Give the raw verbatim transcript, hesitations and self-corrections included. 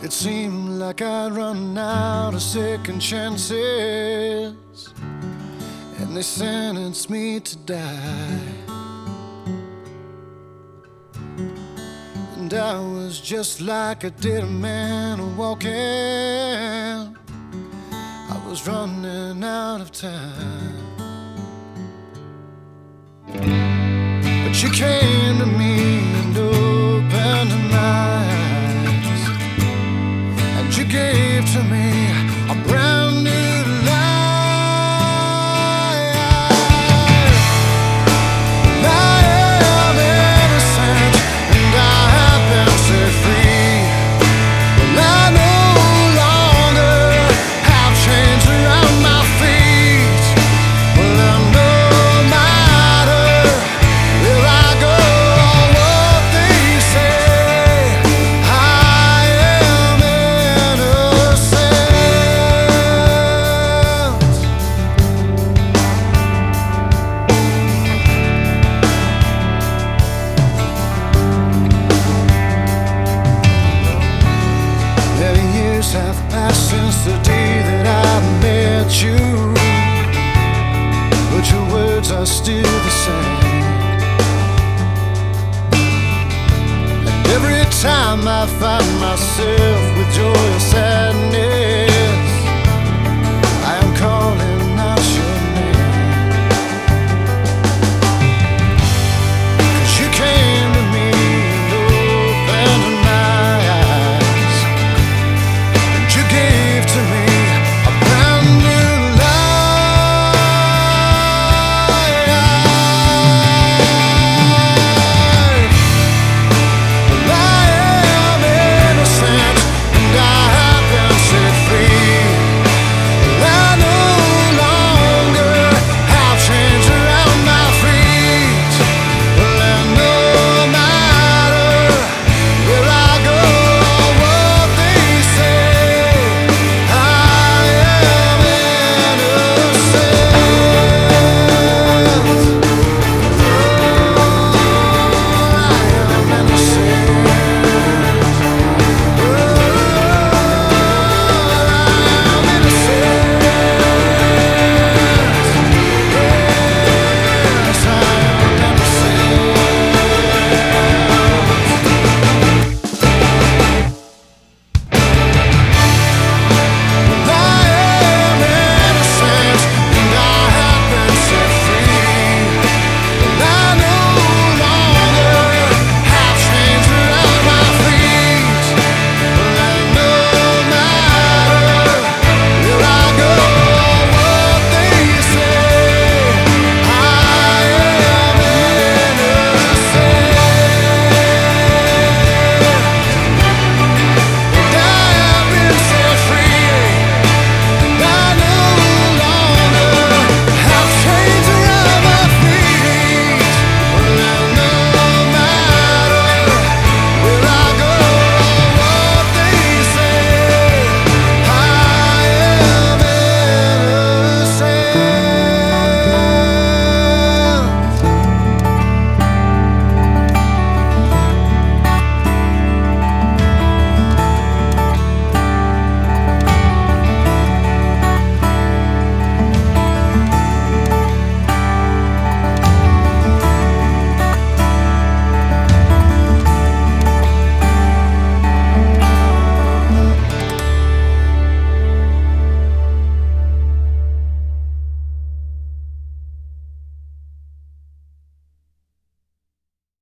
It seemed like I'd run out of second chances, and they sentenced me to die. And I was just like a dead man walking. I was running out of time. But you came to me and opened my eyes, and you gave to me a brand new life. I am innocent and I have been set free. Well, I no longer have chains around my feet. Well, I'm no matter where I go or what they say, I am innocent. Many years have passed since the day that I met you, but your words are still the same. And every time I find myself with joy or sadness,